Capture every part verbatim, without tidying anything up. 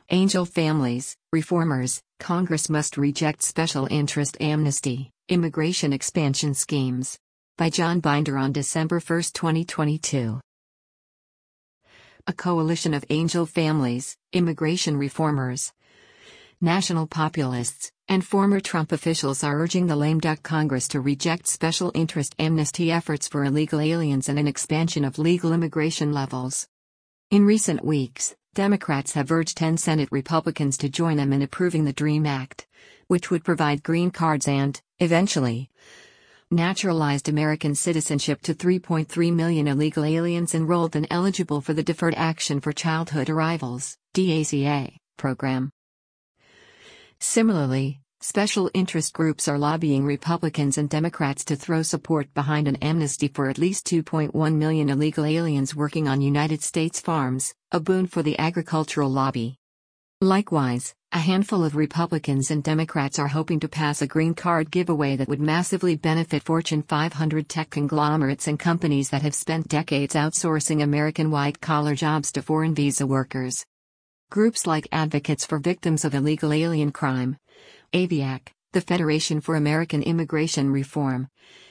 Angel families, reformers, Congress must reject special interest amnesty, immigration expansion schemes. By John Binder on December first, twenty twenty-two. A coalition of angel families, immigration reformers, national populists, and former Trump officials are urging the lame duck Congress to reject special interest amnesty efforts for illegal aliens and an expansion of legal immigration levels. In recent weeks, Democrats have urged ten Senate Republicans to join them in approving the DREAM Act, which would provide green cards and, eventually, naturalized American citizenship to three point three million illegal aliens enrolled and eligible for the Deferred Action for Childhood Arrivals (D A C A) program. Similarly, special interest groups are lobbying Republicans and Democrats to throw support behind an amnesty for at least two point one million illegal aliens working on United States farms, a boon for the agricultural lobby. Likewise, a handful of Republicans and Democrats are hoping to pass a green card giveaway that would massively benefit Fortune five hundred tech conglomerates and companies that have spent decades outsourcing American white-collar jobs to foreign visa workers. Groups like Advocates for Victims of Illegal Alien Crime, AVIAC, the Federation for American Immigration Reform,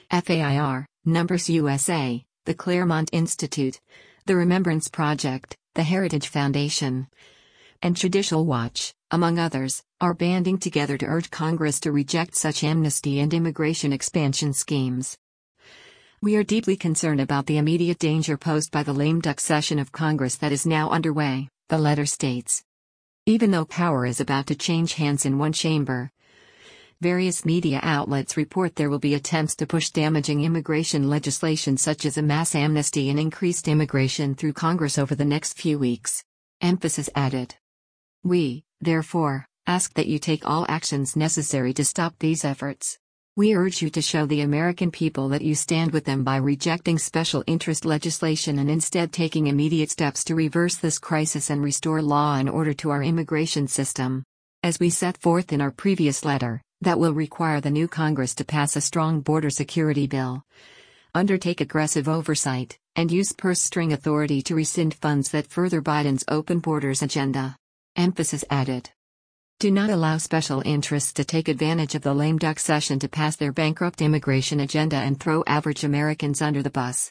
FAIR, Numbers U S A, the Claremont Institute, the Remembrance Project, the Heritage Foundation, and Judicial Watch, among others, are banding together to urge Congress to reject such amnesty and immigration expansion schemes. We are deeply concerned about the immediate danger posed by the lame duck session of Congress that is now underway, the letter states. Even though power is about to change hands in one chamber, various media outlets report there will be attempts to push damaging immigration legislation such as a mass amnesty and increased immigration through Congress over the next few weeks. Emphasis added. We, therefore, ask that you take all actions necessary to stop these efforts. We urge you to show the American people that you stand with them by rejecting special interest legislation and instead taking immediate steps to reverse this crisis and restore law and order to our immigration system. As we set forth in our previous letter, that will require the new Congress to pass a strong border security bill, undertake aggressive oversight, and use purse string authority to rescind funds that further Biden's open borders agenda. Emphasis added. Do not allow special interests to take advantage of the lame duck session to pass their bankrupt immigration agenda and throw average Americans under the bus.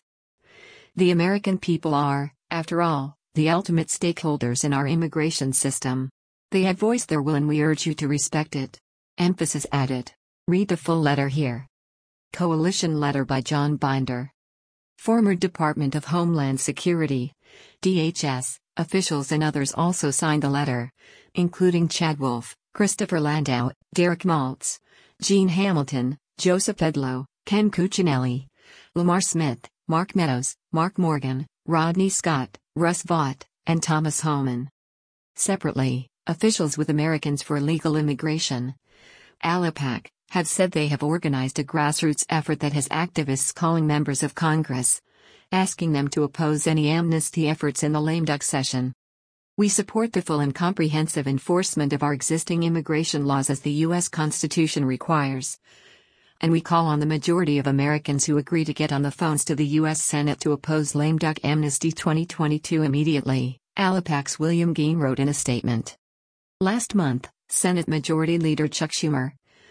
The American people are, after all, the ultimate stakeholders in our immigration system. They have voiced their will and we urge you to respect it. Emphasis added. Read the full letter here. Coalition letter by John Binder. Former Department of Homeland Security, D H S, officials and others also signed the letter, including Chad Wolf, Christopher Landau, Derek Maltz, Gene Hamilton, Joseph Edlow, Ken Cuccinelli, Lamar Smith, Mark Meadows, Mark Morgan, Rodney Scott, Russ Vought, and Thomas Homan. Separately, officials with Americans for Legal Immigration, ALIPAC, have said they have organized a grassroots effort that has activists calling members of Congress, asking them to oppose any amnesty efforts in the lame duck session. We support the full and comprehensive enforcement of our existing immigration laws as the U S Constitution requires. And we call on the majority of Americans who agree to get on the phones to the U S Senate to oppose lame duck amnesty twenty twenty-two immediately, ALIPAC's William Geen wrote in a statement. Last month, Senate Majority Leader Chuck Schumer,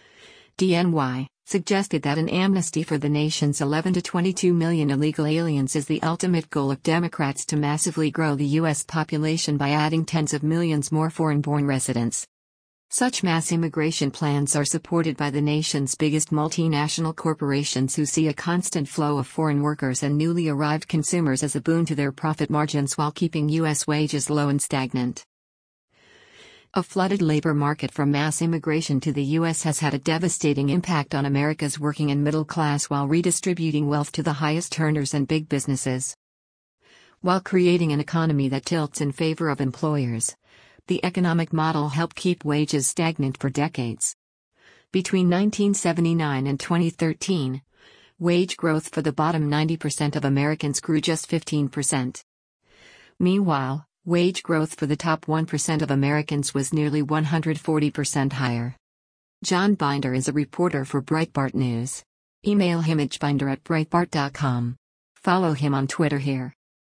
D N Y, suggested that an amnesty for the nation's eleven to twenty-two million illegal aliens is the ultimate goal of Democrats to massively grow the U S population by adding tens of millions more foreign-born residents. Such mass immigration plans are supported by the nation's biggest multinational corporations who see a constant flow of foreign workers and newly arrived consumers as a boon to their profit margins while keeping U S wages low and stagnant. A flooded labor market from mass immigration to the U S has had a devastating impact on America's working and middle class while redistributing wealth to the highest earners and big businesses. While creating an economy that tilts in favor of employers, the economic model helped keep wages stagnant for decades. Between nineteen seventy-nine and twenty thirteen, wage growth for the bottom ninety percent of Americans grew just fifteen percent. Meanwhile, wage growth for the top one percent of Americans was nearly one hundred forty percent higher. John Binder is a reporter for Breitbart News. Email him at binder at breitbart dot com. Follow him on Twitter here.